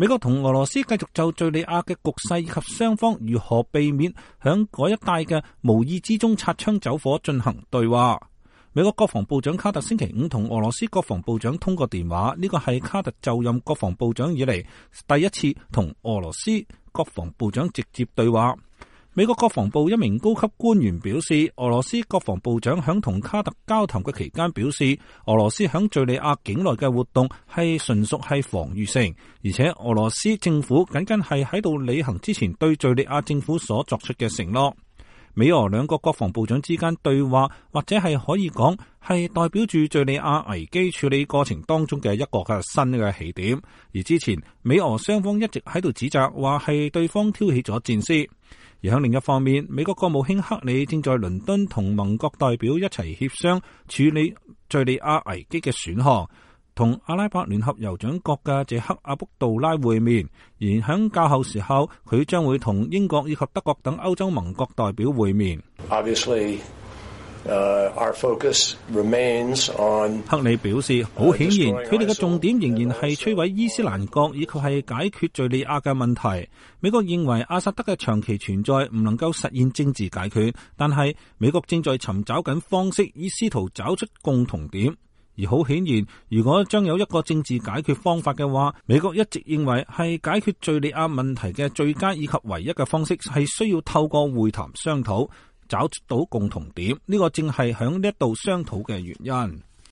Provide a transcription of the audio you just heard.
美國同俄羅斯繼續就敘利亞嘅局勢以及雙方如何避免響嗰一帶嘅無意之中擦槍走火進行對話。美國國防部長卡特星期五同俄羅斯國防部長通過電話，呢個係卡特就任國防部長以嚟第一次同俄羅斯國防部長直接對話。美國國防部一名高級官員表示，俄羅斯國防部長響同卡特交談嘅期間表示，俄羅斯響敘利亞境內嘅活動係純屬係防禦性，而且俄羅斯政府僅僅係喺度履行之前對敘利亞政府所作出嘅承諾。美俄兩個國防部長之間對話，或者係可以講係代表住敘利亞危機處理過程當中嘅一個嘅新嘅起點。而之前美俄雙方一直喺度指責話係對方挑起咗戰事。而喺另一方面，美國國務卿克里正在倫敦同盟國代表一齊協商處理敘利亞危機嘅選項。同阿拉伯聯合酋長國嘅謝克阿卜杜拉會面，而喺較後時候，佢將會同英國以及德國等歐洲盟國代表會面。 Obviously, our focus remains on 克里表示，好顯然，佢哋嘅重點仍然係摧毀伊斯蘭國以及係解決敘利亞嘅問題。美國認為阿薩德嘅長期存在唔能夠實現政治解決，但係美國正在尋找緊方式，以試圖找出共同點。而好顯然，如果將有一個政治解決方法嘅話，美國一直認為係解決敘利亞問題嘅最佳以及唯一嘅方式係需要透過會談商討，找到共同點。呢個正係響呢一度商討嘅原因。